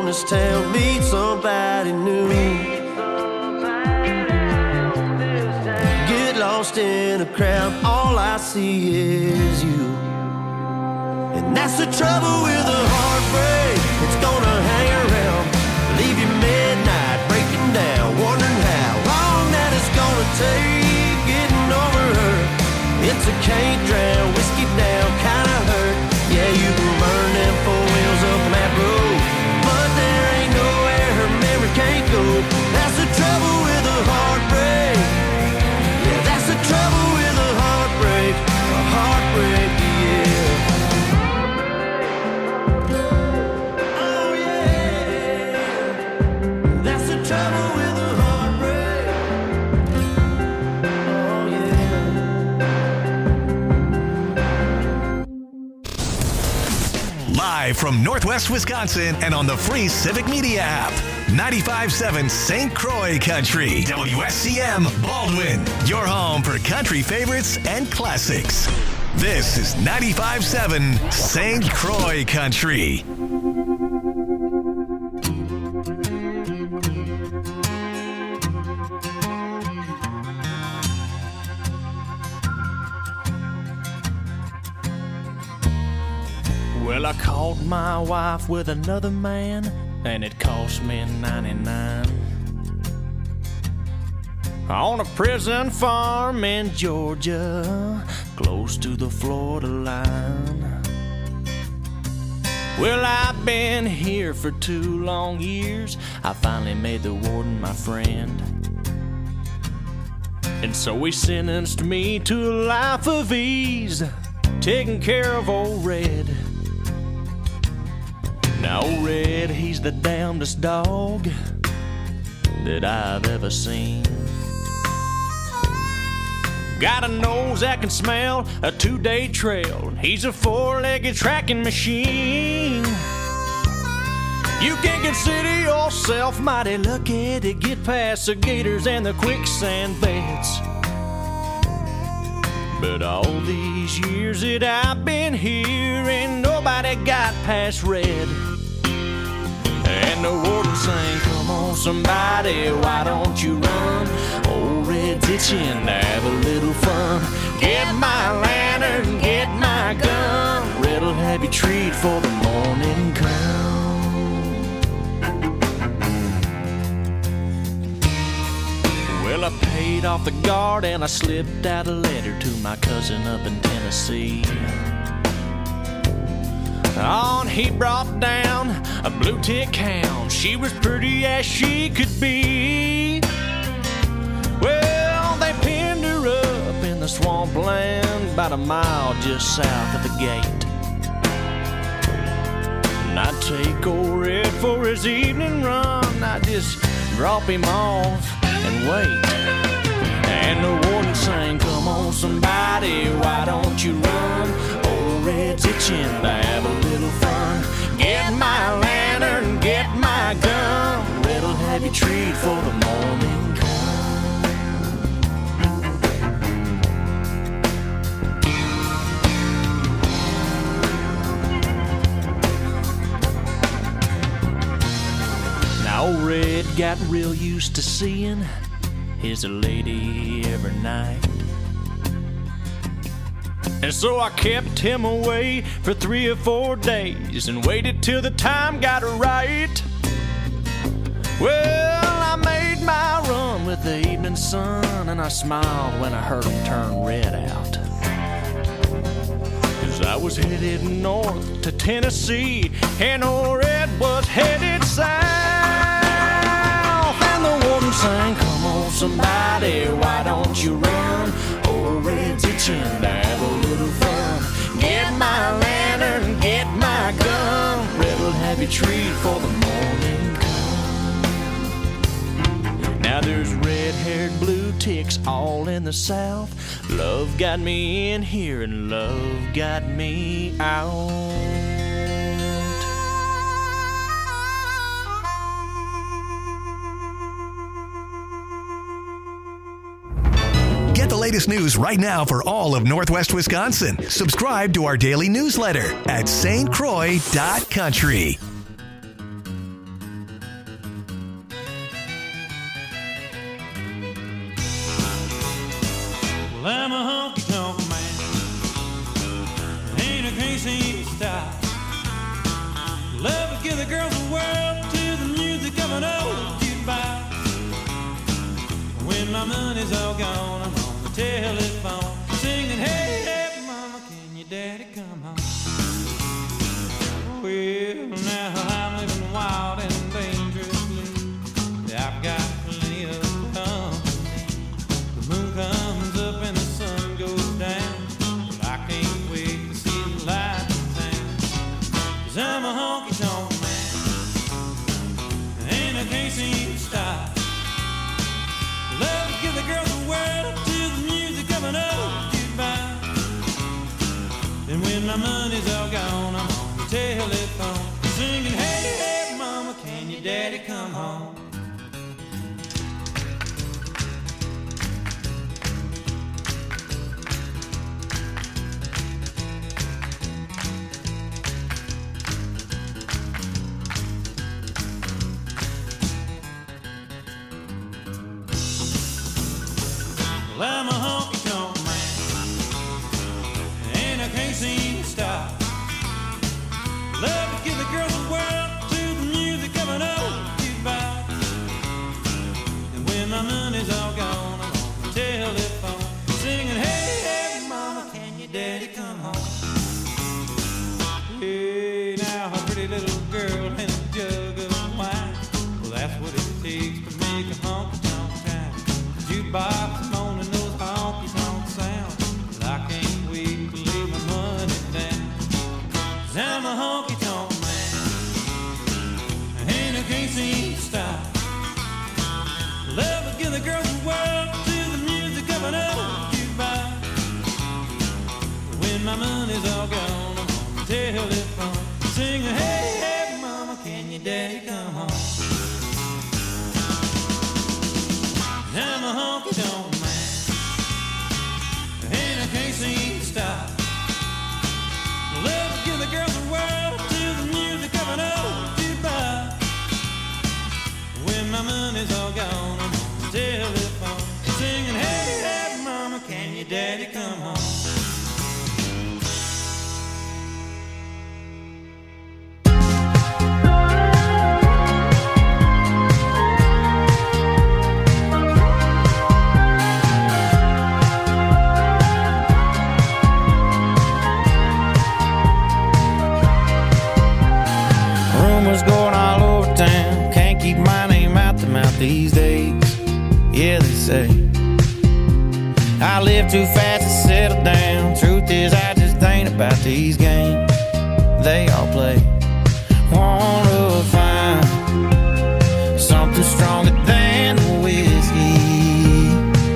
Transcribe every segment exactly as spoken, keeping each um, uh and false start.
this town, meet somebody new. Get lost in a crowd, all I see is you. And that's the trouble with a heartbreak, it's gonna hang around, leave you midnight breaking down, wondering how long that it's gonna take getting over her. It's a can't drown, whiskey down kind of hurt. Yeah, you can burn them four wheels up that road, but there ain't nowhere her memory can't go. That's the trouble with a heartbreak. Yeah, that's the trouble with a heartbreak. A heartbreak, yeah. Oh yeah, that's the trouble with a heartbreak. Oh yeah. Live from Northwest Wisconsin and on the free Civic Media app. ninety-five point seven Saint Croix Country. W S C M Baldwin. Your home for country favorites and classics. This is ninety-five point seven Saint Croix Country. Well, I caught my wife with another man, and it cost me ninety-nine. On a prison farm in Georgia, close to the Florida line. Well, I've been here for two long years. I finally made the warden my friend, and so he sentenced me to a life of ease, taking care of old Red. Now old Red, he's the damnedest dog that I've ever seen. Got a nose that can smell a two-day trail. He's a four-legged tracking machine. You can consider yourself mighty lucky to get past the gators and the quicksand beds. But all these years that I've been here, ain't nobody got past Red. And the warden sang, come on somebody, why don't you run? Old Red's itching to have a little fun. Get my lantern, get my gun. Red'll have you treat for the morning come. Well, I paid off the guard and I slipped out a letter to my cousin up in Tennessee. On he brought down a blue tick hound. She was pretty as she could be. Well, they pinned her up in the swampland about a mile just south of the gate. And I'd take old Red for his evening run. I'd just drop him off and wait. And the warden sang, come on somebody, why don't you run? Old Red's itching to have a little fun. Get my lantern, get my gun. Red'll have you treat for the morning come. Now old Red got real used to seeing his lady every night. And so I kept him away for three or four days and waited till the time got right. Well, I made my run with the evening sun, and I smiled when I heard him turn Red out. Cause I was headed north to Tennessee, and old Red was headed south. And the warden sang, come on somebody, why don't you run? Old Red's itching to have a little fun. Get my lantern, get my gun. Red'll have you treat for the morning come. Now there's red-haired blue ticks all in the south. Love got me in here and love got me out. Get the latest news right now for all of Northwest Wisconsin. Subscribe to our daily newsletter at S T Croix dot country. give the girls a whirl to the music of an old jukebox. When my money's all gone, I'm on the telephone singing, hey, hey, mama, can your daddy come home? Well, now I'm living wild and dangerously. I've got plenty of company. The moon comes up and the sun goes down, but I can't wait to see the light in town. 'Cause I'm a honky-tonk man, and I can't seem to stop. Love to give the girls a whirl to the music of an old jukebox. And when my money's all gone, I'm on the telephone singing, hey, hey, mama, can your daddy come home? Well, I'm a honky-tonk man, and I can't seem to stop. Love to give the girls a whirl to the music of an old jukebox. And when my money's all gone, I'm on the telephone singing, hey, hey, mama, can your daddy come home? Hey, now a pretty little girl and a jug of wine, well, that's what it takes to make a honky-tonk town. Jukebox moaning those honky-tonk sounds, but I can't wait to lay my money down. 'Cause I'm a honky-tonk man, and I can't seem to stop. Love to give the girls a whirl to the music of an old jukebox. When my money's all gone, I'm on the telephone singing, hey, hey, mama, can your daddy come home? I'm a honky-tonk man, and I can't seem to stop. Love to give the girls a whirl to the music of an old jukebox. When my money's all gone, I'm on the telephone singing, hey, hey, mama, can your daddy come home? Rumors going all over town, can't keep my name out the mouth these days. Yeah, they say I live too fast to settle down. Truth is, I just ain't about these games they all play. Wanna find something stronger than the whiskey.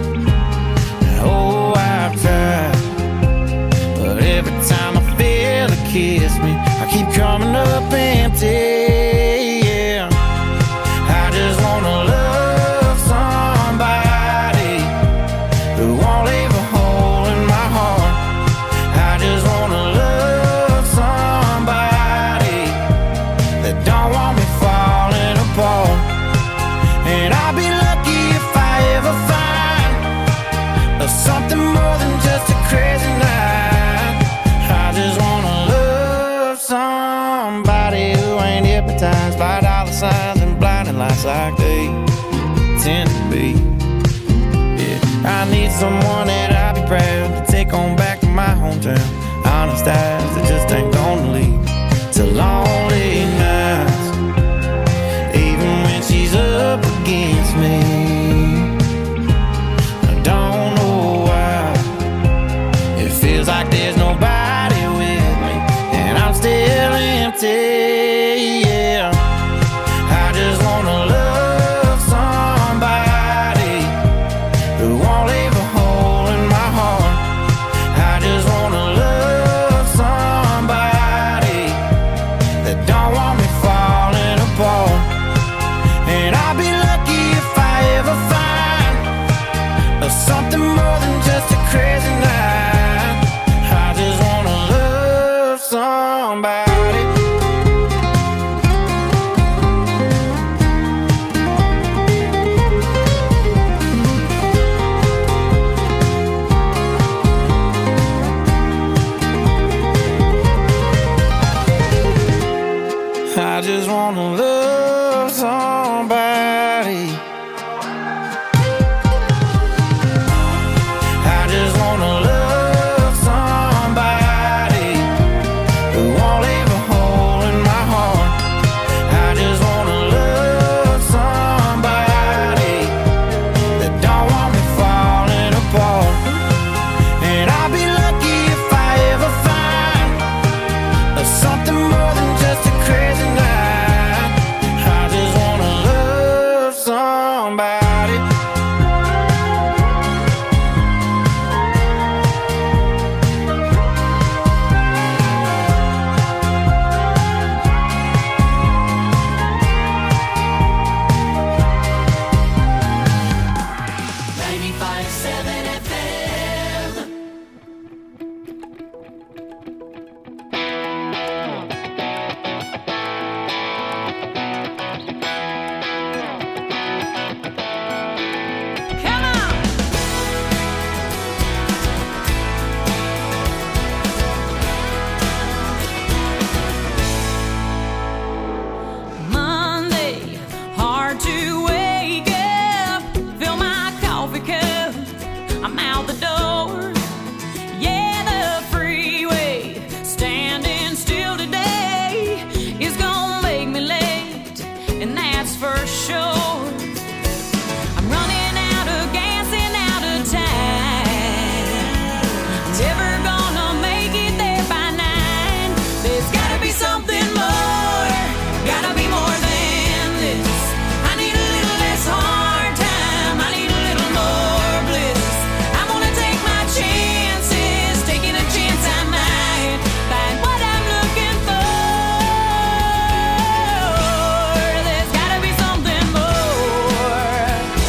Oh, I've tried, but every time I feel it kiss me, I keep coming up empty. Yeah, I just wanna love somebody who won't leave a hole in my heart. I just wanna love somebody that don't want me falling apart. And I'll be lucky if I ever find something more than just a crazy night. I just wanna love somebody who ain't hypnotized by dollar signs and blinding lights like they tend to be. Yeah, I need someone that I'll be proud to take on back to my hometown. Honest eyes that just ain't gonna lead to lonely nights, even when she's up against me. I don't know why it feels like there's nobody with me, and I'm still empty. Yeah, I just wanna love somebody who won't leave a hole in my heart. I just wanna love somebody that I just wanna love somebody. I just wanna love somebody who won't leave a hole in my heart. I just wanna love somebody that don't want me falling apart. And I'll be lucky if I ever find something more than just a crazy night. I just wanna love somebody. ninety-five seven F M. Come on! Monday, hard to wake up. Fill my coffee cup. I'm out the door. Yeah, the freeway standing still today is gonna make me late, and that's for sure. I'm running out of gas and out of time. Never gonna make it there by nine. There's gotta be something more. Gotta be more than this. I need a little less hard time. I need a little more bliss. I'm gonna take my chances, taking a chance I might find what I'm looking for. There's gotta be something more.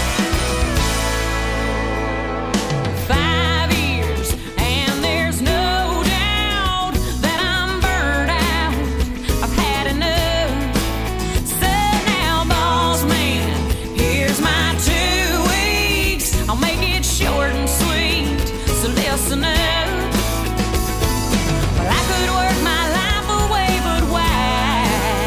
Five years, and there's no doubt that I'm burned out. I've had enough. So now, boss man, here's my two weeks. I'll make it short and sweet, so listen up. Well, I could work my life away, but why?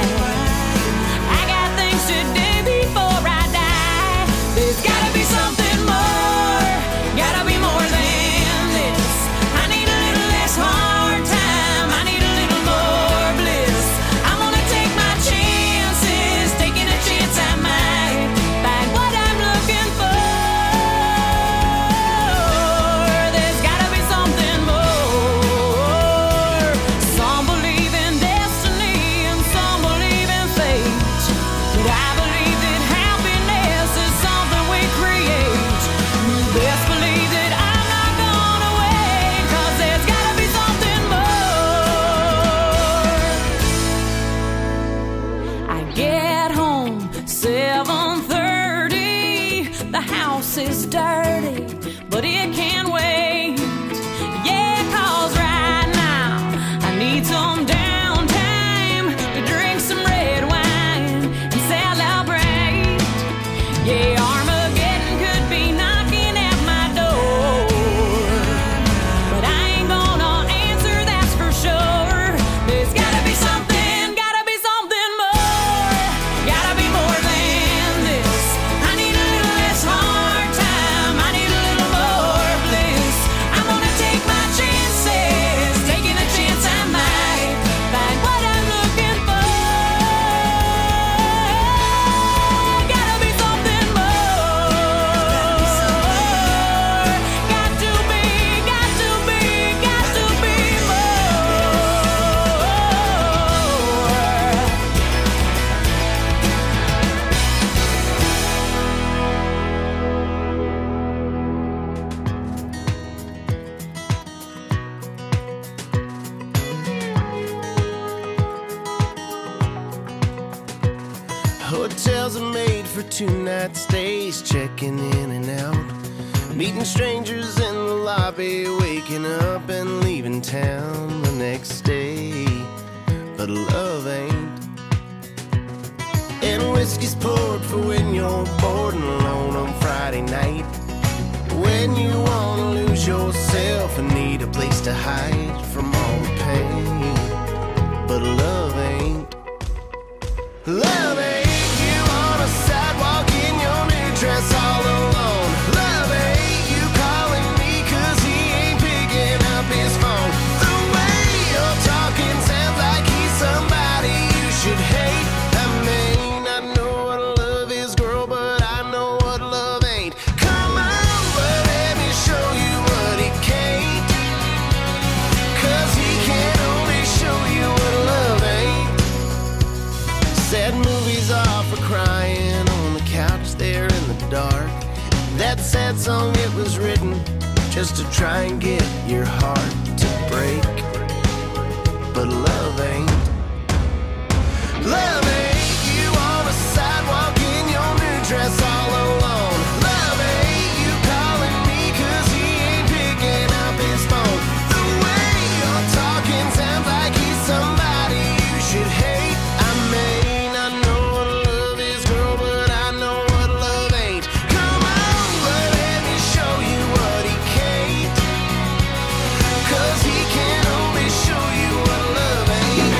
I got things to do before I die. There's gotta be something more. Gotta be more than this. I need a little less hard time. I need a little more bliss. I'm gonna take my chances, taking a chance I might find what I'm looking for. There's gotta be something more. Some believe in destiny and some believe in fate. But I believe that happiness is something we create. You best believe that I'm not gonna wait, 'cause there's gotta be something more. I get home seven thirty. The house is dirty, but it can wait. Yeah, 'cause right now I need some downtime to drink some red wine and celebrate. Yeah, Armageddon could be knocking at my door, but I ain't gonna answer, that's for sure. There's gotta be something, gotta be something more. Gotta be more than this. I need a little less hard time. I need a little more bliss. I'm gonna take my chances, taking a chance I might find what I'm looking for. Gotta be something more. Got to be, got to be, got to be more. Hotels are made for two-night stays, checking in and out, meeting strangers in the lobby, waking up and leaving town the next day. But love ain't. And whiskey's poured for when you're bored and alone on Friday night. When you wanna lose yourself and need a place to hide from all the pain. But love ain't. Love ain't you on a sidewalk in your new dress all alone. Love ain't you calling me cause he ain't picking up his phone. The way you're talking sounds like he's somebody you should hate. I may not know what love is, girl, but I know what love ain't. Come on, but let me show you what he can't. Cause he can only show you what love ain't. Sad movies are for crying on the couch there in the dark. That sad song, it was written just to try and get your heart to break. But love ain't. Love ain't you on a sidewalk in your new dress all alone. Love ain't you calling me cause he ain't picking up his phone. The way you're talking sounds like he's somebody you should hate. I may not know what love is, girl, but I know what love ain't. Come on, but let me show you what he can't. Cause he can only show you what love ain't.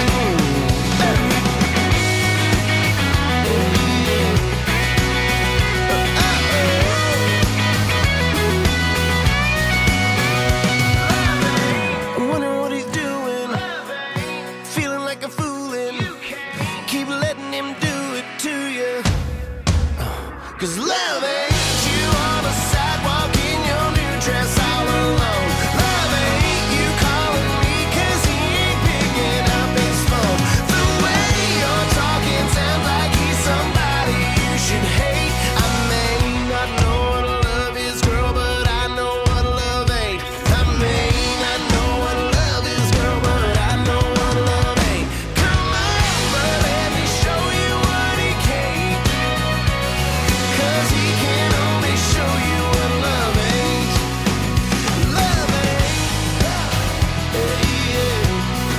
I'm wondering what he's doing, feeling like a foolin'. Keep letting him do it to you. Cause love ain't you on a sidewalk in your new dress all alone. Love ain't you calling me cause he ain't picking up his phone. The way you're talking sounds like he's somebody you should hate. I may not know what love is, girl, but I know what love ain't. I may not know what love is, girl, but I know what love ain't. Come on, but let me show you what he can't. Cause he can only show you what love ain't. Love ain't. Yeah, yeah.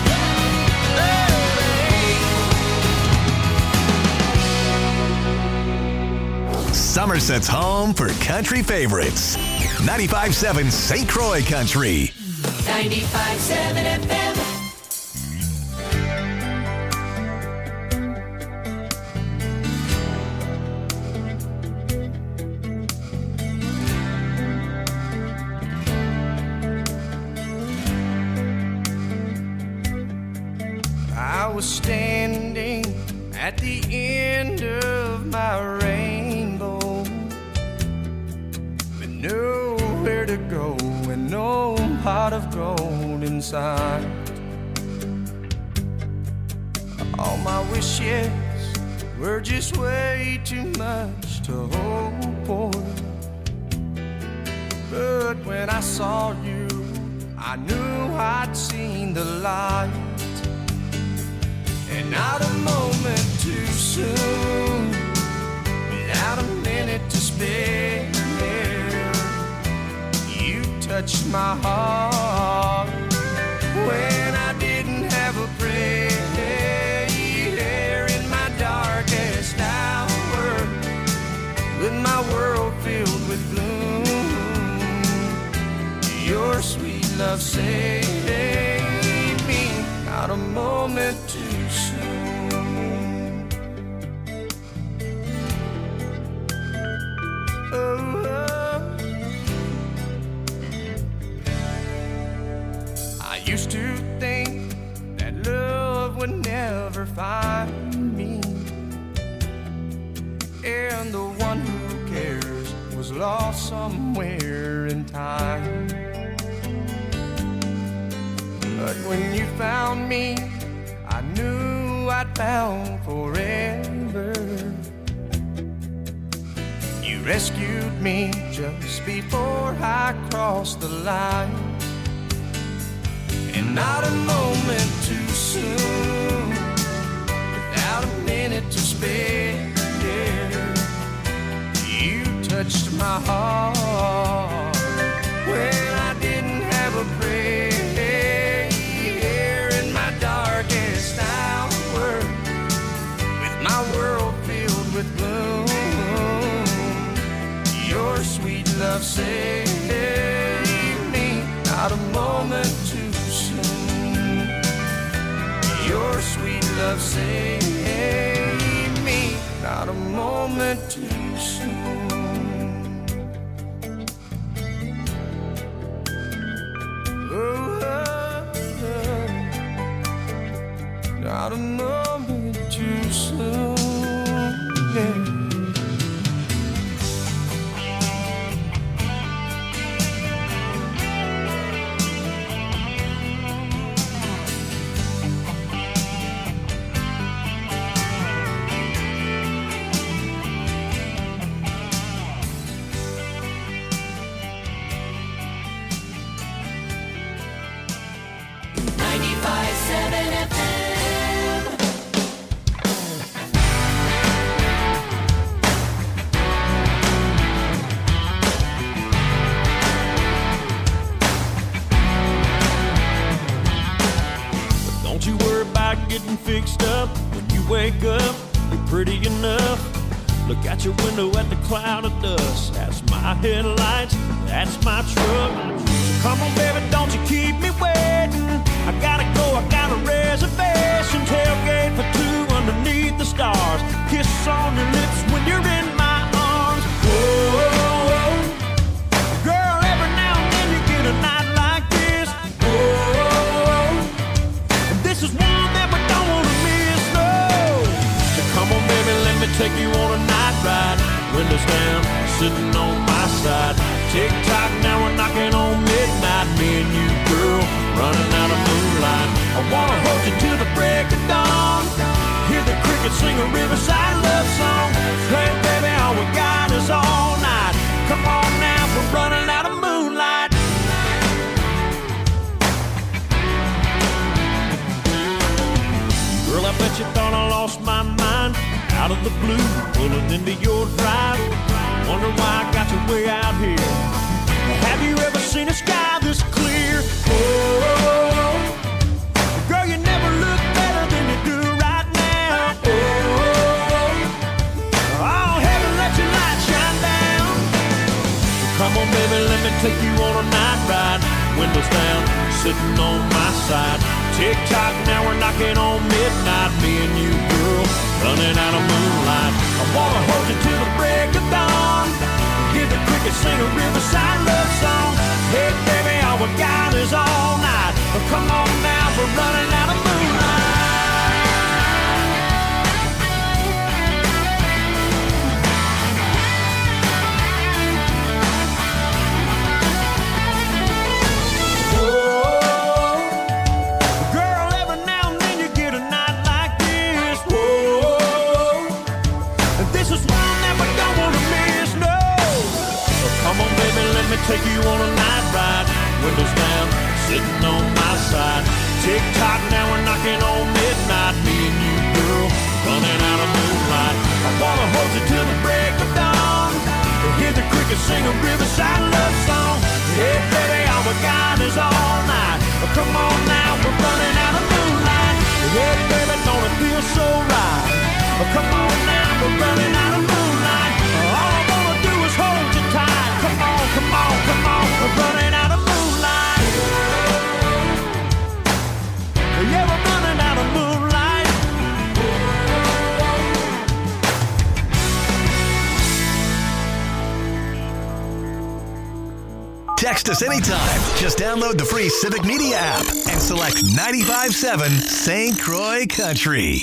Love ain't. Somerset's home for country favorites. ninety-five point seven Saint Croix Country. ninety-five point seven F M. I was standing at the end of my rainbow with nowhere to go and no pot of gold inside. All my wishes were just way too much to hope for. But when I saw you, I knew I'd seen the light. And not a moment too soon, without a minute to spare, you touched my heart when I didn't have a prayer. In my darkest hour, with my world filled with gloom, your sweet love saved me. Not a moment too soon. Oh, oh. I used to think that love would never find me, and the one who cares was lost somewhere in time. But when you found me, I knew I'd found forever. You rescued me just before I crossed the line. And not a moment too soon, without a minute to spare, you touched my heart when I didn't have a prayer. In my darkest hour, with my world filled with gloom, your sweet love saved me. Not a moment too soon, your sweet love saved me. too soon. Oh, oh, oh. Gotta know me too soon. Yeah. ninety-five seven F M. Don't you worry about getting fixed up. When you wake up, you're pretty enough. Look out your window at the cloud of dust. That's my headlights, that's my truck. So come on, baby, don't you keep me waiting. I gotta go, I got a reservation. Tailgate for two underneath the stars. Kiss on your lips when you're in my arms. Whoa, girl, every now and then you get a night like this. Whoa, this is one that we don't wanna miss, no. So come on, baby, let me take you on a night ride. Windows down, sitting on my side. Tick tock, now we're knocking on midnight. Me and you, girl, running out of moonlight. I wanna hold you till the break of dawn. Hear the crickets sing a riverside love song. Hey, baby, all we got is all night. Come on now, we're running out of moonlight. Girl, I bet you thought I lost my mind. Out of the blue, pulling into your drive. Wonder why I got you way out here. Have you ever seen a sky this clear? Oh, girl, you never look better than you do right now. Oh, oh, heaven, let your light shine down. Come on, baby, let me take you on a night ride. Windows down, sitting on my side. Tick tock, now we're knocking on midnight. Me and you, girl, running out of moonlight. I wanna hold you till the break of dawn. Hear the crickets sing a riverside love song. Hey, baby, all we got is all night. Oh, come on now, we're running out of moonlight. Take you on a night ride, windows down, sitting on my side. Tick tock, now we're knocking on midnight. Me and you, girl, running out of moonlight. I wanna hold you till the break of dawn. Hear the crickets sing a riverside love song. Hey, baby, all we got is all night. Oh, come on now, we're running out of moonlight. Hey, baby, don't it feel so right? Oh, come on now, we're running out of moonlight. All I wanna do is hold you tight. Come on, come on, come on, we're running out of moonlight. Yeah, we're running out of moonlight. Text us anytime. Just download the free Civic Media app and select ninety-five point seven Saint Croix Country.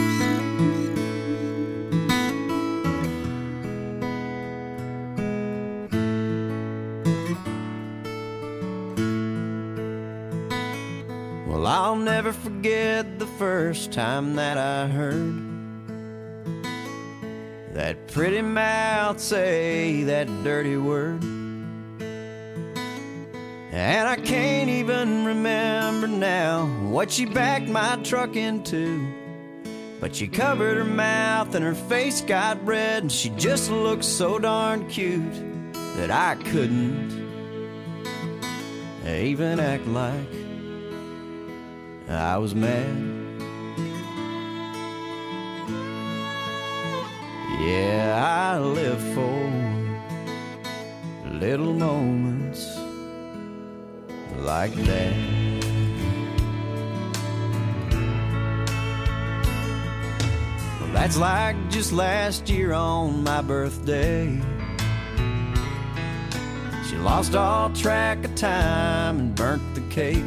Well, I'll never forget the first time that I heard that pretty mouth say that dirty word. And I can't even remember now what she backed my truck into. But she covered her mouth and her face got red, and she just looked so darn cute that I couldn't even act like I was mad. Yeah, I live for little moments like that. Well, That's like just last year on my birthday. She lost all track of time and burnt the cake.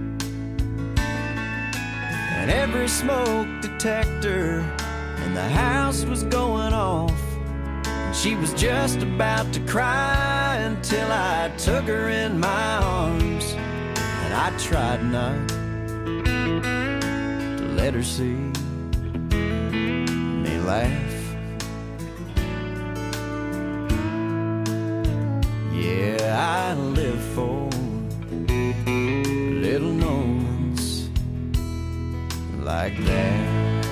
And every smoke detector in the house was going off. And she was just about to cry until I took her in my arms. And I tried not to let her see me laugh. Yeah, I live for little moments like that.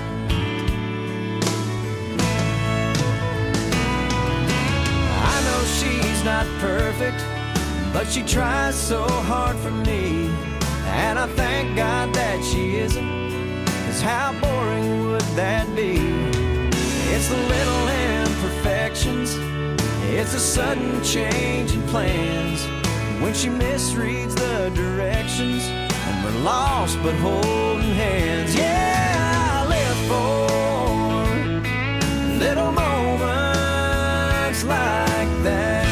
I know she's not perfect, but she tries so hard for me. And I thank God that she isn't, 'cause how boring would that be? It's the little imperfections, it's a sudden change in plans, when she misreads the directions and we're lost but holding hands. Yeah, I live for little moments like that.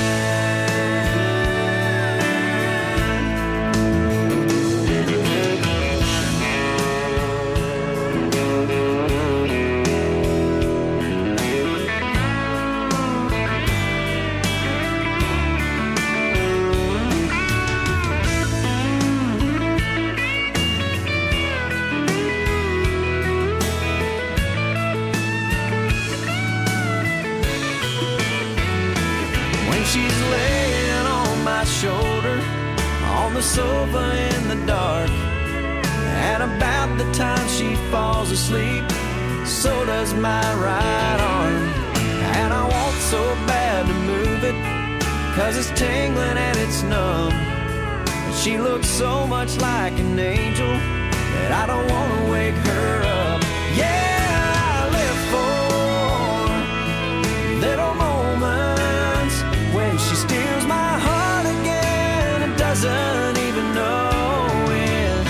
She's laying on my shoulder on the sofa in the dark, and about the time she falls asleep, so does my right arm. And I want so bad to move it, 'cause it's tingling and it's numb. And she looks so much like an angel that I don't want to wake her up. Yeah, I live for little moments when she steals my heart again and doesn't even know it.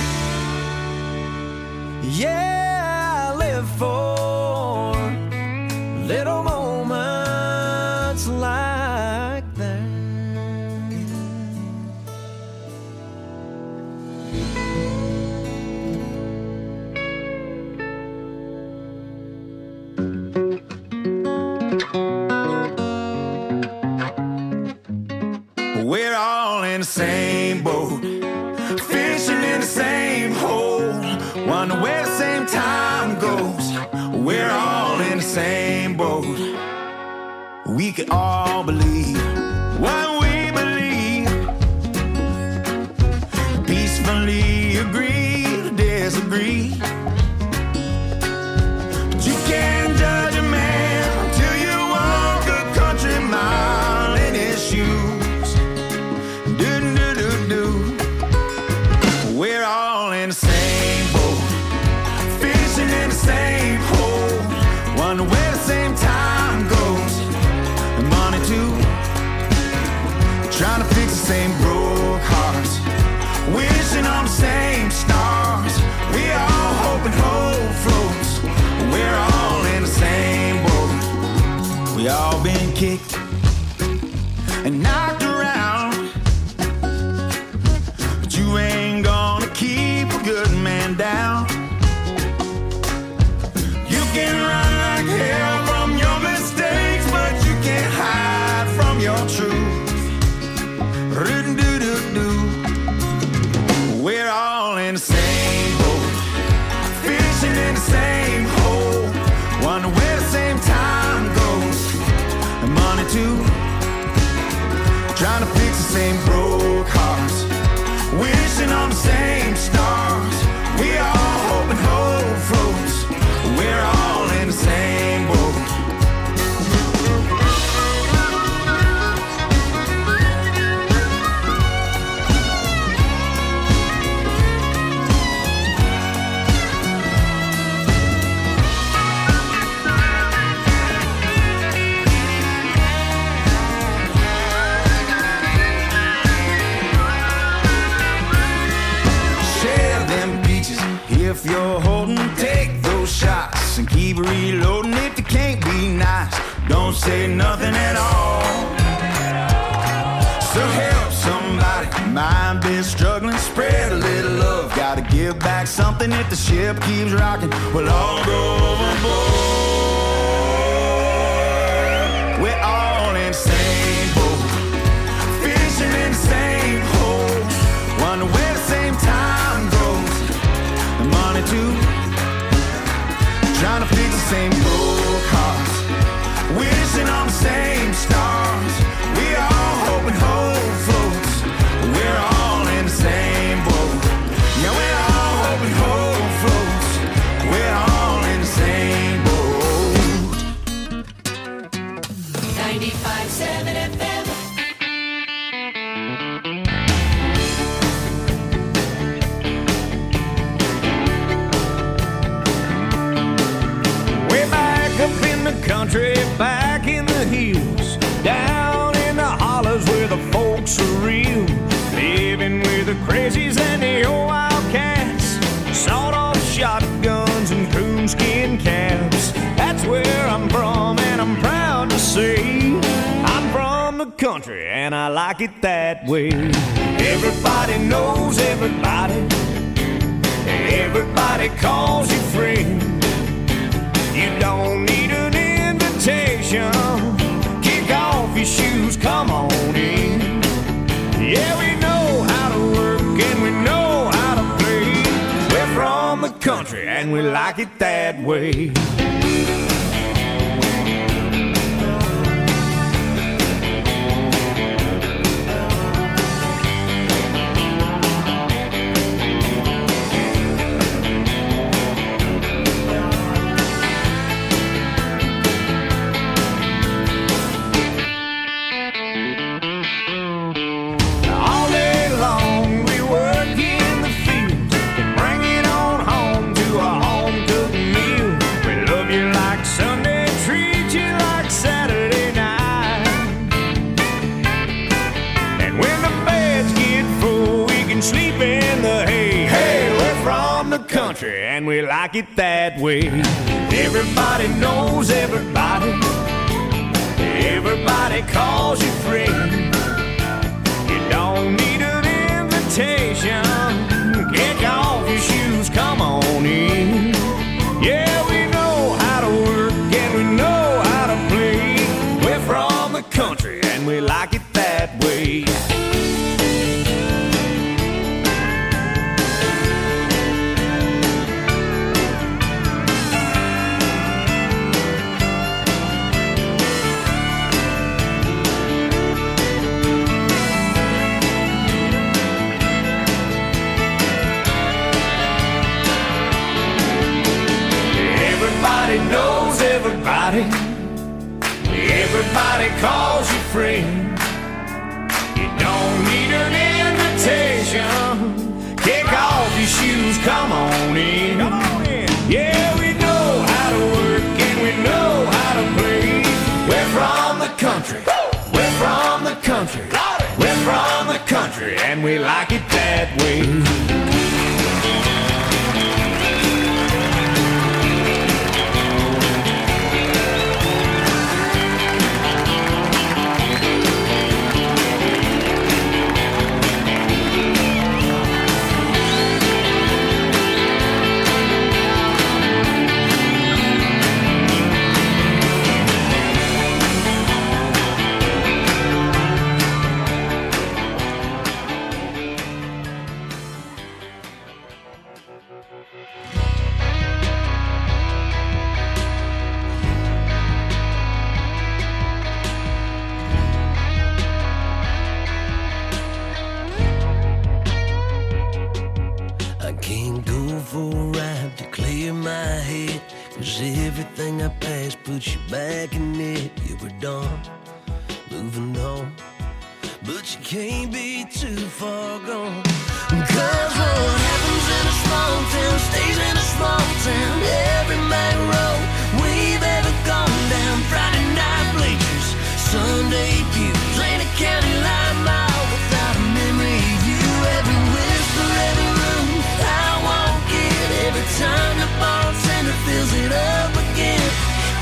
Yeah, I live for little moments like that. We're all in the same boat, fishing in the same hole, wonder where the same time goes. We're all in the same boat. We can all believe what we believe, peacefully agree to disagree. But you can't judge a man until you walk a country mile in his shoes. We're all in the same boat, fishing in the same hole, wonder where the same time goes. And money too, trying to fix the same broke hearts, wishing on the same stars. We all hope and hope floats. We're all in the same boat. We all been kicked and knocked around, but you ain't gonna keep a good man down. You can run like hell from your mistakes, but you can't hide from your truth. Ru-do-do-do. We're all in the same boat, fishing in the same hole, wonder where the same time goes. And money too, trying to fix the same broke hearts, wishing on the same stars. We all hope and hope floats. We're all in the same boat. Share road, and if you can't be nice, don't say nothing at all. So help somebody, mind be struggling, spread a little love. Gotta give back something if the ship keeps rocking. We'll all go overboard. We're all in the same boat, fishing in the same hole. Wonder where the same time goes. The money too, trying to fix the same broke hearts, wishing on the same stars. We all hoping hope floats. We're all in the same boat. Yeah, we're all hoping hope floats. We're all in the same boat. ninety-five seven F M. Way back up in the country, back in the hills, down in the hollers where the folks are real, living with the crazies and the old wildcats, sawed-off shotguns and coonskin caps. That's where I'm from, and I'm proud to say I'm from the country, and I like it that way. Everybody knows everybody, everybody calls you friend. You don't need an invitation. Kick off your shoes, come on in. Yeah, we know how to work and we know how to play. We're from the country and we like it that way. And we like it that way. Everybody knows everybody, everybody calls you friend. You don't need an invitation. Kick off your shoes, come on in. Yeah, we know how to work and we know how to play. We're from the country and we like it that way. Everybody knows everybody, everybody calls you friend. You don't need an invitation. Kick off your shoes, come on in. Come on in. Yeah, we know how to work and we know how to play. We're from the country, we're from the country, we're from the country, and we like it that way. Everything I passed puts you back in it. You were done, moving on, but you can't be too far gone. Cause what happens in a small town stays in a small town. Every back road we've ever gone down. Friday night bleachers, Sunday pews, ain't a county line mile without a memory of you. Every whisper, every room I walk in, every time the bartender fills it up again.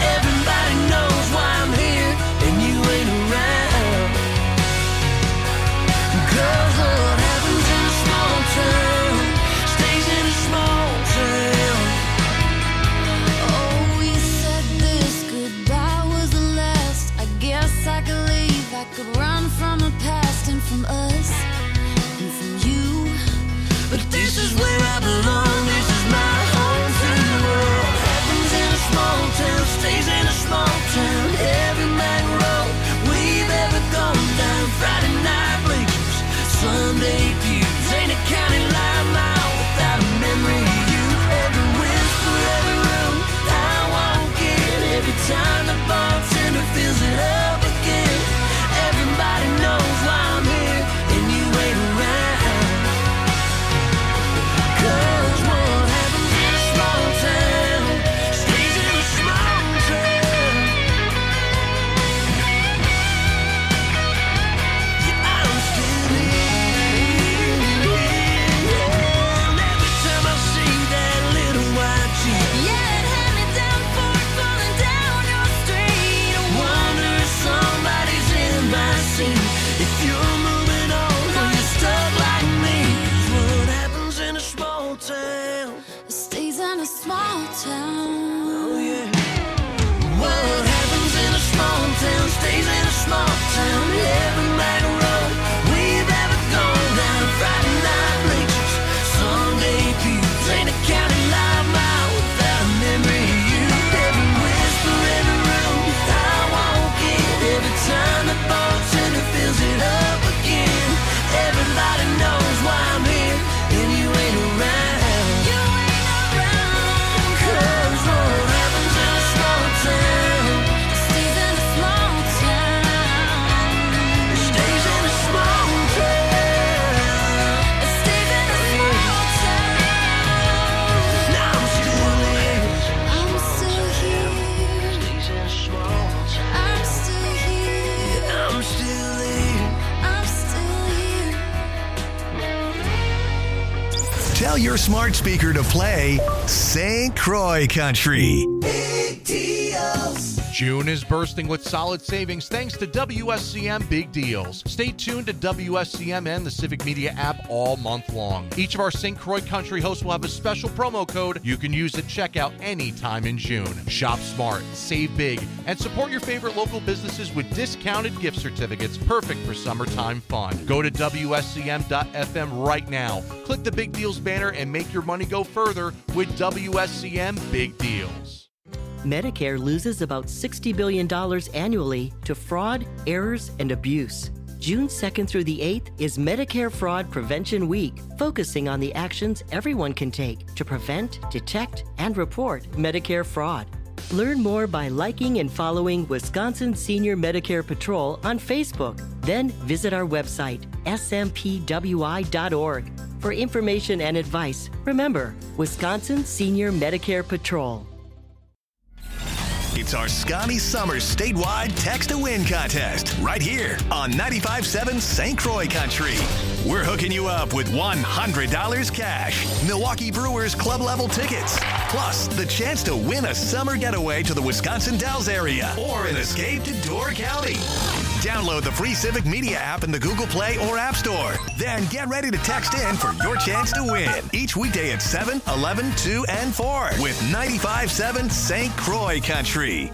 Tell your smart speaker to play Saint Croix Country. Big deals. June is bursting with solid savings thanks to W S C M Big Deals. Stay tuned to W S C M and the Civic Media app all month long. Each of our Saint Croix Country hosts will have a special promo code you can use at checkout anytime in June. Shop smart, save big, and support your favorite local businesses with discounted gift certificates perfect for summertime fun. Go to W S C M dot F M right now. Click the Big Deals banner and make your money go further with W S C M Big Deals. Medicare loses about sixty billion dollars annually to fraud, errors, and abuse. June second through the eighth is Medicare Fraud Prevention Week, focusing on the actions everyone can take to prevent, detect, and report Medicare fraud. Learn more by liking and following Wisconsin Senior Medicare Patrol on Facebook. Then visit our website, S M P W I dot org. For information and advice, remember, Wisconsin Senior Medicare Patrol. It's our Scotty Summers statewide Text to Win contest right here on ninety-five point seven Saint Croix Country. We're hooking you up with one hundred dollars cash, Milwaukee Brewers club level tickets, plus the chance to win a summer getaway to the Wisconsin Dells area or an escape to Door County. Download the free Civic Media app in the Google Play or App Store. Then get ready to text in for your chance to win. Each weekday at seven, eleven, two, and four with ninety-five point seven Saint Croix Country.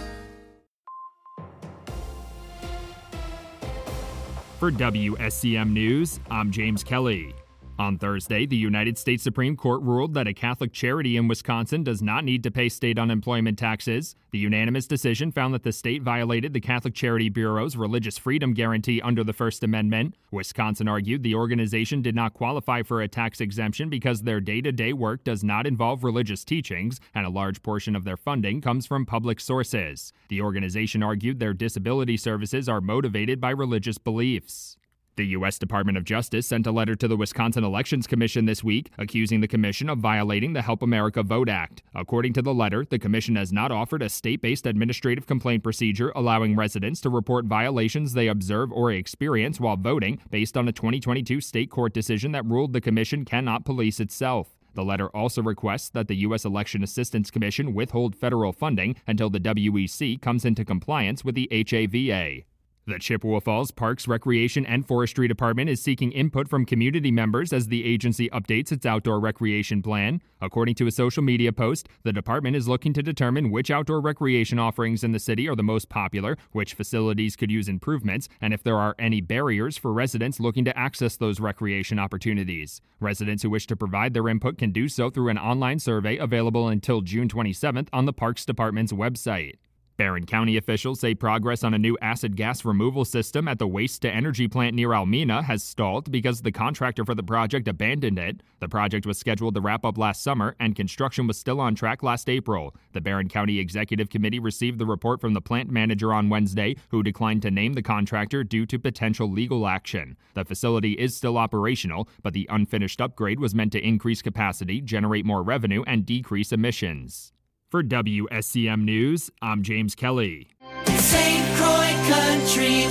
For W S C M News, I'm James Kelly. On Thursday, the United States Supreme Court ruled that a Catholic charity in Wisconsin does not need to pay state unemployment taxes. The unanimous decision found that the state violated the Catholic Charity Bureau's religious freedom guarantee under the First Amendment. Wisconsin argued the organization did not qualify for a tax exemption because their day-to-day work does not involve religious teachings, and a large portion of their funding comes from public sources. The organization argued their disability services are motivated by religious beliefs. The U S Department of Justice sent a letter to the Wisconsin Elections Commission this week, accusing the commission of violating the Help America Vote Act. According to the letter, the commission has not offered a state-based administrative complaint procedure allowing residents to report violations they observe or experience while voting based on a twenty twenty-two state court decision that ruled the commission cannot police itself. The letter also requests that the U S Election Assistance Commission withhold federal funding until the W E C comes into compliance with the H A V A. The Chippewa Falls Parks, Recreation, and Forestry Department is seeking input from community members as the agency updates its outdoor recreation plan. According to a social media post, the department is looking to determine which outdoor recreation offerings in the city are the most popular, which facilities could use improvements, and if there are any barriers for residents looking to access those recreation opportunities. Residents who wish to provide their input can do so through an online survey available until June twenty-seventh on the Parks Department's website. Barron County officials say progress on a new acid gas removal system at the waste-to-energy plant near Almena has stalled because the contractor for the project abandoned it. The project was scheduled to wrap up last summer, and construction was still on track last April. The Barron County Executive Committee received the report from the plant manager on Wednesday, who declined to name the contractor due to potential legal action. The facility is still operational, but the unfinished upgrade was meant to increase capacity, generate more revenue, and decrease emissions. For W S C M News, I'm James Kelly. Saint Croix Country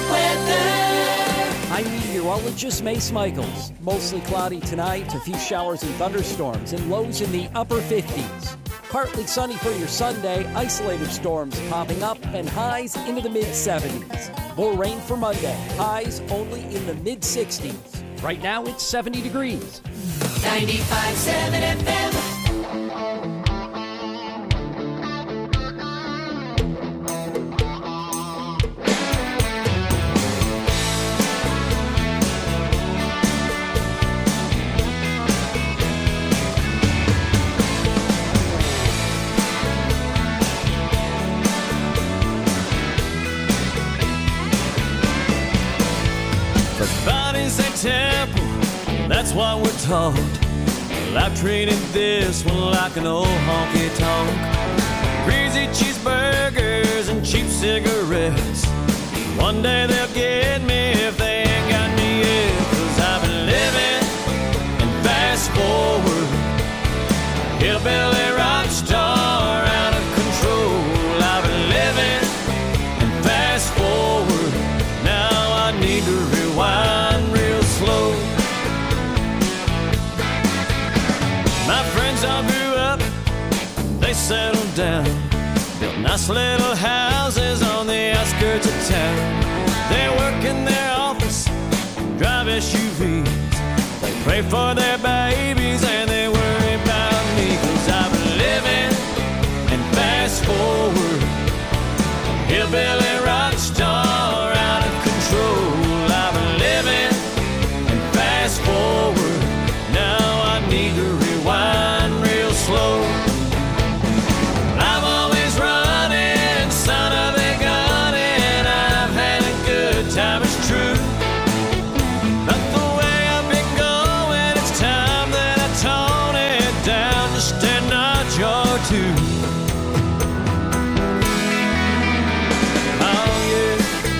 weather. I'm meteorologist Mace Michaels. Mostly cloudy tonight, a few showers and thunderstorms, and lows in the upper fifties. Partly sunny for your Sunday, isolated storms popping up, and highs into the mid-seventies. More rain for Monday, highs only in the mid-sixties. Right now, it's seventy degrees. ninety-five point seven F M. Temple, that's what we're taught. Well, I've traded this one like an old honky tonk. Greasy cheeseburgers and cheap cigarettes. One day they'll get me if they ain't got me yet. Cause I've been living and fast forward. Hillbilly rock star out of control. I've been living and fast forward. Now I need to rewind real slow. Nice little houses on the outskirts of town. They work in their office, drive S U Vs. They pray for their babies and they worry about me. Cause I've been living and fast forward, hillbilly rock star out of control. I've been living and fast forward, now I need to rewind real slow. I'm always running, son of a gun, and I've had a good time, it's true. But the way I've been going, it's time that I tone it down just a notch or two. Oh yeah.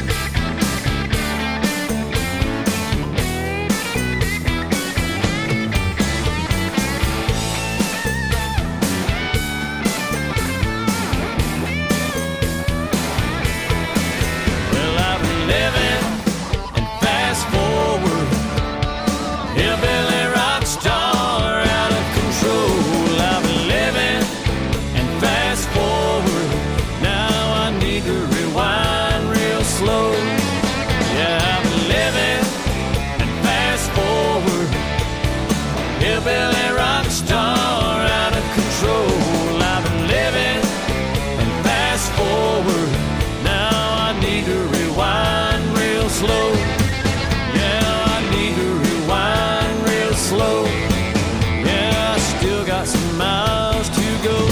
Well, I've been living and fast forward, hillbilly rock star out of control. I've been living and fast forward, now I need to rewind real slow. Yeah, I've been living and fast forward, hillbilly rock star out of control. I've been living and fast forward, now I need to rewind real slow. Yeah, I need to rewind real slow. Yeah, I still got some miles to go.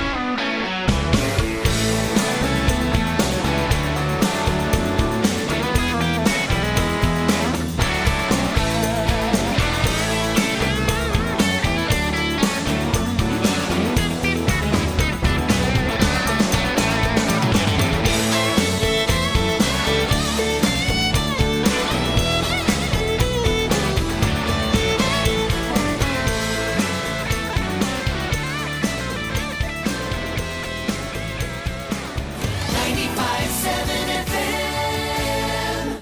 ninety-five seven F M.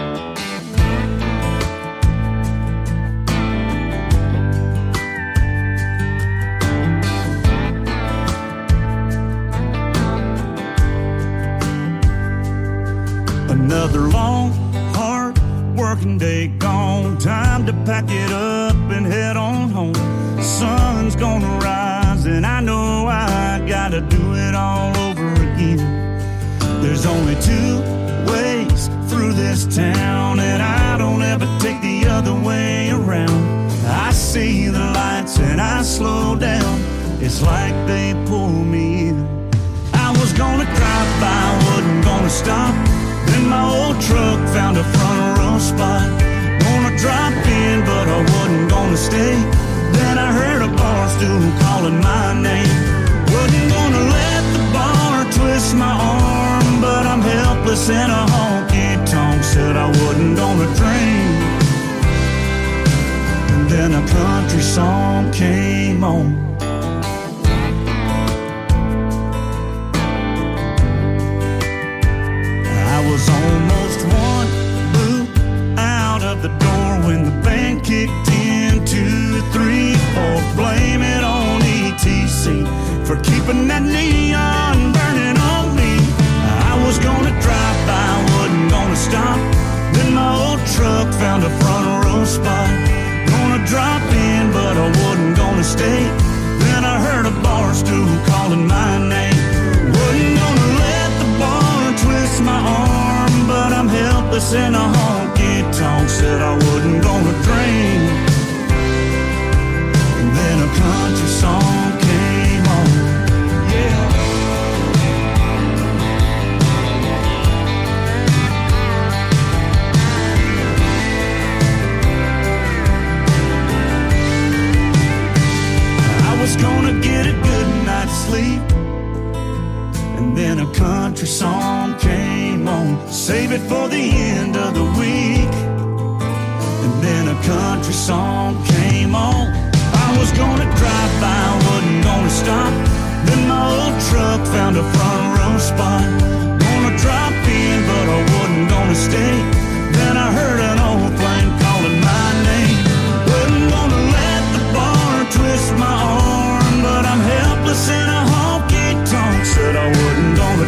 Another long, hard working day gone. Time to pack it up and head on home. Sun's gonna rise and I know I gotta do it all over again. There's only two ways through this town, and I don't ever take the other way around. I see the lights and I slow down. It's like they pull me in. I was gonna drive by, wasn't gonna stop. Then my old truck found a front row spot. Gonna drop in, but I wasn't gonna stay. Then I heard a bar stool calling my name. Wasn't gonna let the bar twist my arm, but I'm helpless in a honky-tonk. Said I wasn't gonna drink. And then a country song came on. I was almost one boot out of the door when the band kicked in. Two, three, four, blame it on E T C for keeping that neon burning on me. I was gonna drive by, wasn't gonna stop. Then my old truck found a front row spot. Gonna drop in, but I wasn't gonna stay. Then I heard a bar stool calling my name. Wasn't gonna let the bar twist my arm, but I'm helpless in a honky-tonk. Said I wasn't gonna drink. And then a country song came on. Yeah. I was gonna get a good night's sleep, and then a country song came on. Save it for the end of the week. And then a country song came on. I was gonna drive by, wasn't gonna stop. Then my old truck found a front row spot. Gonna drop in, but I wasn't gonna stay. Then I heard an old plane calling my name. Wasn't gonna let the bar twist my arm, but I'm helpless in a honky-tonk. Said I wasn't gonna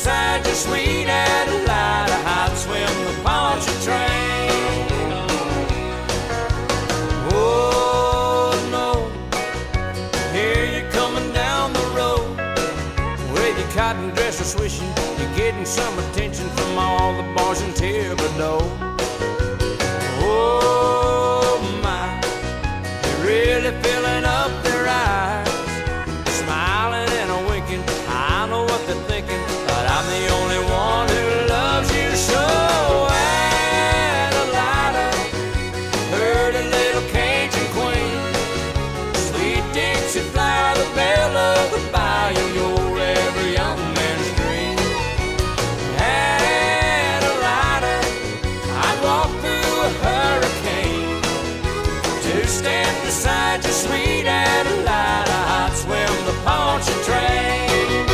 beside your sweet Adelina, I'd swim the Pontchartrain. Oh no, here you're coming down the road with your cotton dresser swishing. You're getting some attention from all the boys in Thibodeau. Oh my, they're really filling up their eyes, smiling and a winking. I know what they're thinking, but I'm the only one who loves you so. Adelina, pretty little Cajun queen, sweet Dixie flower, the belle of the bayou, you're every young man's dream. Adelina, I'd walk through a hurricane to stand beside your sweet Adelina, I'd swim the Pontchartrain.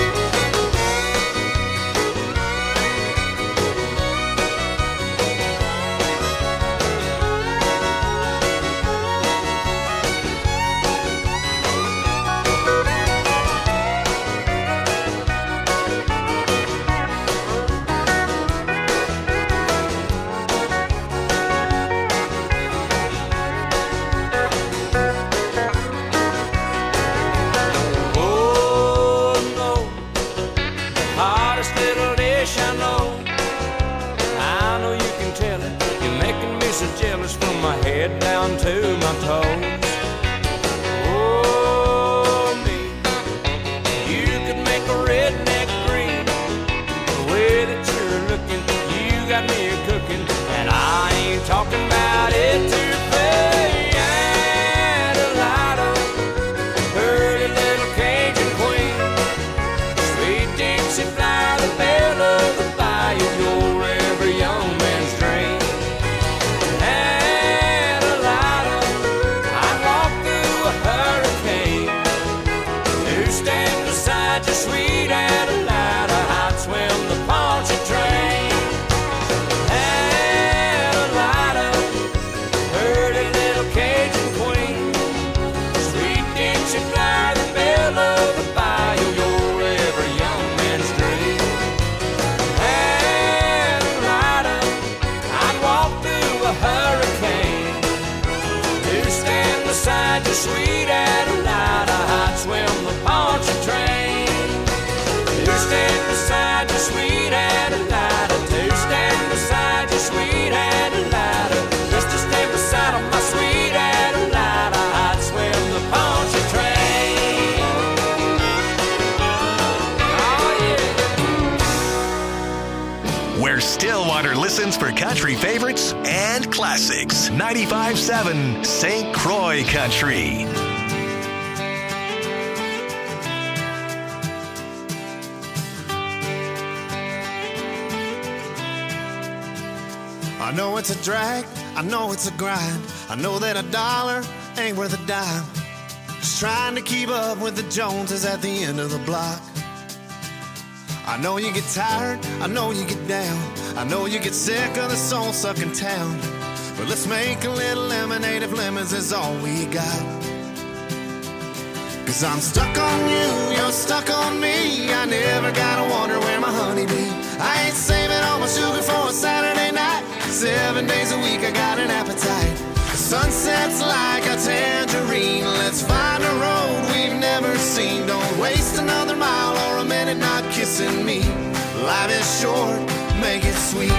From my head down to my toes. Oh me, you could make a redneck green. The way that you're looking, you got me cooking, and I ain't talking about it to pay. Adelina, pretty little Cajun queen, sweet Dixie flower, the belle of the bayou, you're every young man's dream. Sweet Adelina, I'd swim the Pontchartrain. Adelina, pretty little Cajun queen, sweet Dixie flower, the belle of the bayou, you're every young man's dream. Adelina, I'd walk through a hurricane to stand beside your sweet Adelina, I'd swim the Pontchartrain. Stand beside your sweet Adelina, to stand beside your sweet Adelina, just to stand beside of my sweet Adelina, I'd swim the Pontchartrain. Oh yeah. Where Stillwater listens for country favorites and classics. ninety-five point seven Saint Croix Country. I know it's a drag, I know it's a grind, I know that a dollar ain't worth a dime. Just trying to keep up with the Joneses at the end of the block. I know you get tired, I know you get down, I know you get sick of the soul-sucking town. But let's make a little lemonade if lemons is all we got. Cause I'm stuck on you, you're stuck on me, I never gotta wonder where my honey be. I ain't saving all my sugar for a Saturday night. Seven days a week I got an appetite. The sunset's like a tangerine. Let's find a road we've never seen. Don't waste another mile or a minute not kissing me. Life is short, make it sweet.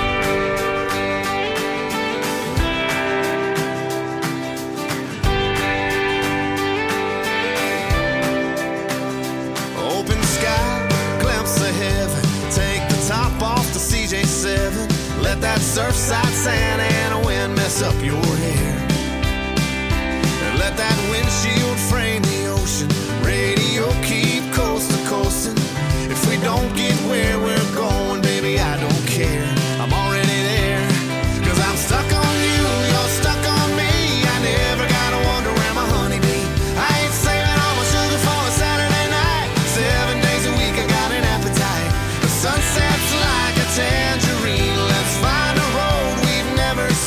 Open sky, glimpse of heaven. Take the top off the C J seven. Let that surfside Santa Ana wind mess up your hair. And let that windshield frame the ocean. Radio keep coast to coasting. If we don't get where we're going, baby, I don't care. I'm already there. Cause I'm stuck on you, you're stuck on me. I never gotta wonder where my honey be. I ain't saving all my sugar for a Saturday night. Seven days a week I got an appetite. The sunset's like a tangerine. Let's find a road we've never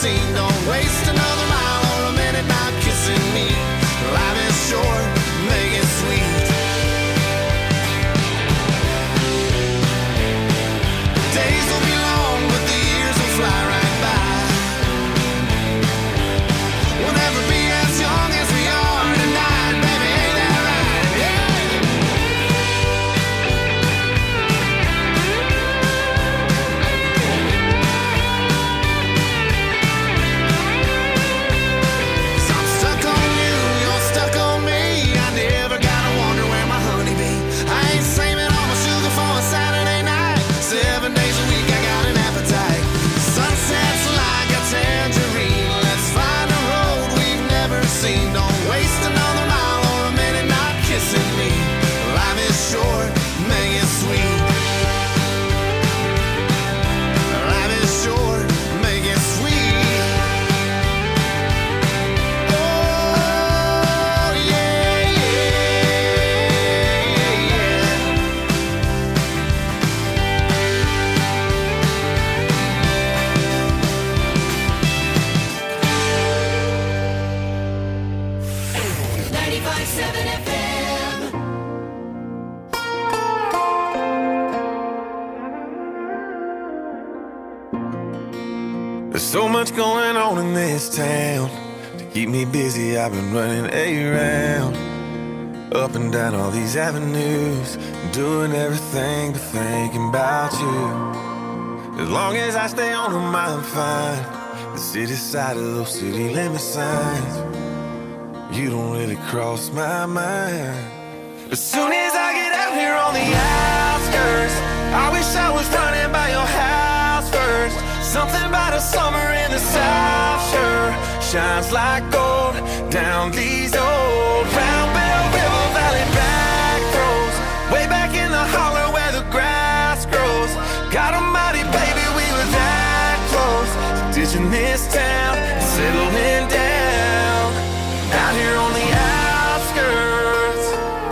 There's so much going on in this town. To keep me busy, I've been running around, up and down all these avenues, doing everything but thinking about you. As long as I stay on them, I'm fine. The city side of those city limit signs, you don't really cross my mind. As soon as I get out here on the outskirts, I wish I was running by your house first. Something about a summer in the South sure shines like gold down these old Round Bell River Valley back roads, way back in the holler where the grass grows. God almighty, baby, we were that close to ditching this town and settling down out here on the outskirts.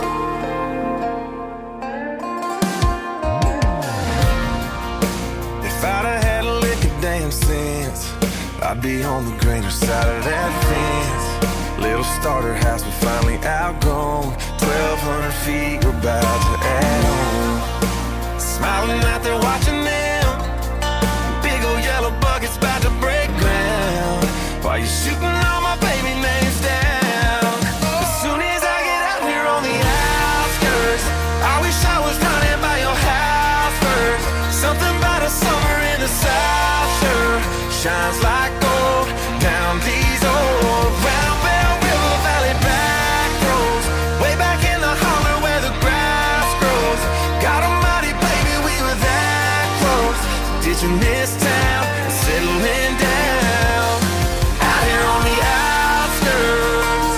If I'd have had a lick of damn sense, I'd be on the greener side of that fence. Little starter house we finally outgrown, twelve hundred feet we're about to add on. Smiling out there watching them, big old yellow buckets about to break ground, while you're shooting all my baby names down. As soon as I get out here on the outskirts, I wish I was running by your house first. Something about a summer in the South sure shines like gold down these old Round Bell River Valley back roads, way back in the holler where the grass grows. God almighty, baby, we were that close to ditching this town and settling down out here on the outskirts.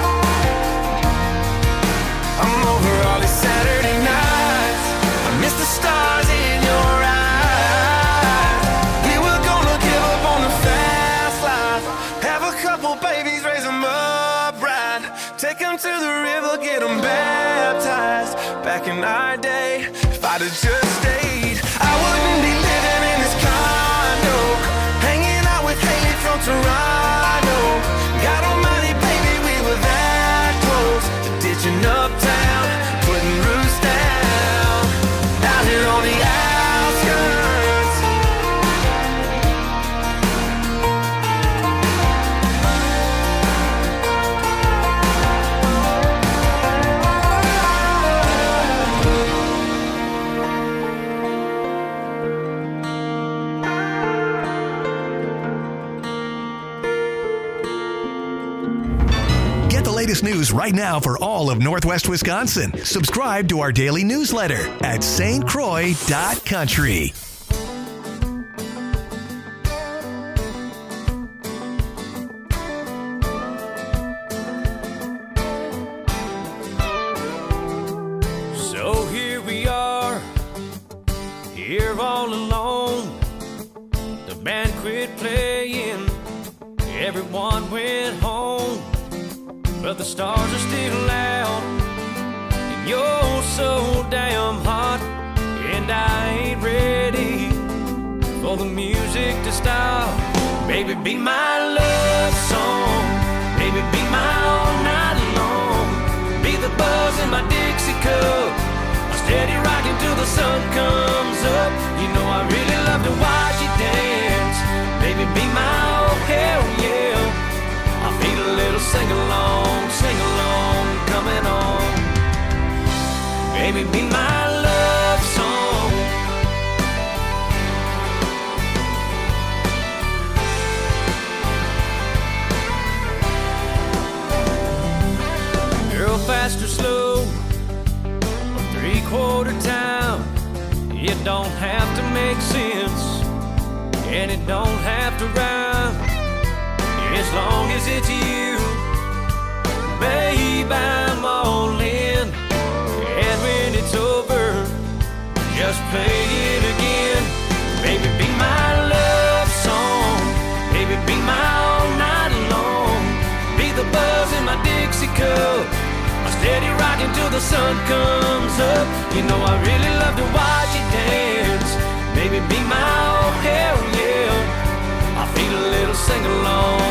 I'm over all these Saturday nights, I miss the stars in your eyes. We were gonna give up on the fast life, have a couple babies, raise them up right, take them to the river, get them baptized. Back in our day, if I'd have just stayed, I wouldn't be living in this condo, hanging out with Haley from Toronto. God almighty, baby, we were that close to ditching uptown, putting roots down out here on the outskirts. Get the latest news right now for all of Northwest Wisconsin. Subscribe to our daily newsletter at S T Croix dot country. So here we are, here all alone. The band quit playing, everyone went home, but the stars are still out, and you're so damn hot, and I ain't ready for the music to stop. Baby, be my love song, baby, be my all night long, be the buzz in my Dixie cup, I'm steady rocking till the sun comes up. You know I really love to watch you dance, baby, be my oh hell yeah. I feel a little sing-along, sing-along coming on. Baby, be my love song. Girl, fast or slow, or three-quarter time, it don't have to make sense, and it don't have to rhyme, as long as it's you. Babe, I'm all in, and when it's over, just play it again. Baby, be my love song, baby, be my all night long, be the buzz in my Dixie cup, I'm steady rocking till the sun comes up. You know I really love to watch you dance, baby, be my oh hell yeah. I feel a little sing-along,